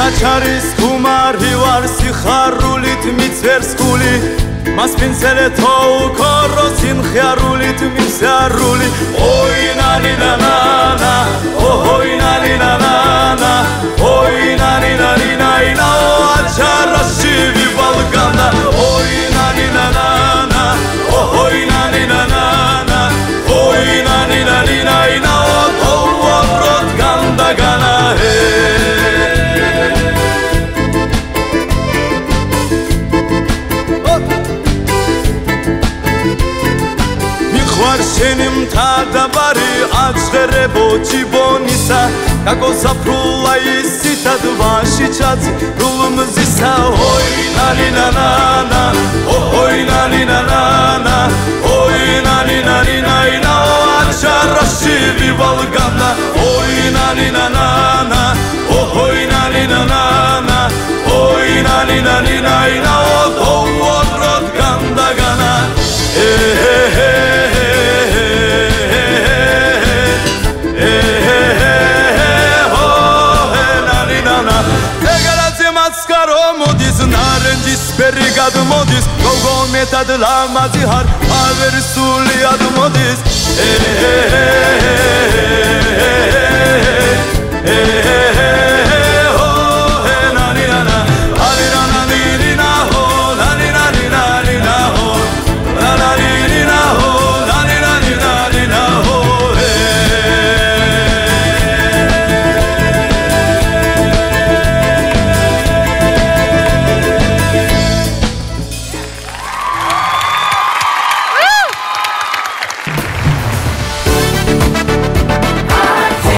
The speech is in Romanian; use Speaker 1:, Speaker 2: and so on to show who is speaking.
Speaker 1: საჩარის ხუმარი ვარ სიხარულით მიცვერსკული მასპინცელეთო უკორო სიმხიარულით მისარული oi nani nana oi nani nana oi nani nani nana აჩარაში ვივალგანა oi nani nana oi nani nana oi nani nani nana ოუაბროდ განდაგანა შენი მთადაბარი აცხერებო ჯიბონისა გაგოსაფრულა ისითად ვაში ჩაცი რულმზისა oi nani nana oi nani nana oi nani nani nana აჩარაში ვივალგანა oi nani nana oi nani nana oi nani nani nana ოუაბროდ განდაგანა Speri gadmodis, gogo metad lamazi har, aversuli admodis.